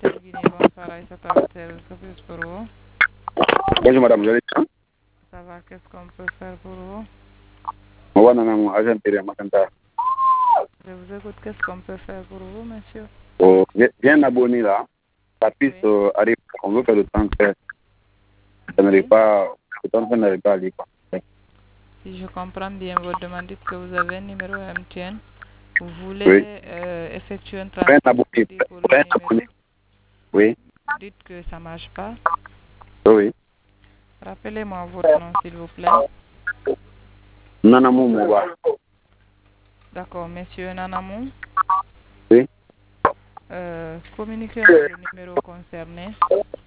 Airtel Guinée, bonsoir Aïssata Airtel, que puis-je pour vous? Bonjour madame, vous allez bien? Ça va, qu'est-ce qu'on peut faire pour vous? Moi, non, agent Thierry Makanta. Je vous écoute, qu'est-ce qu'on peut faire pour vous, monsieur? Oh, bien abonné là. La piste Oui. arrive, on veut faire le transfert. Ça n'arrive pas, le transfert n'arrive pas à aller. Si je comprends bien votre demande, dites que vous avez un numéro MTN. Vous voulez Oui. effectuer un Bien transfert de abonné, crédit pour le bien numéro. abonné. Oui, Dites que ça ne marche pas. oui. Rappelez-moi votre nom, s'il vous plaît. Nanamou Mouba. D'accord, monsieur Nanamou. Oui. Communiquez-moi le numéro concerné.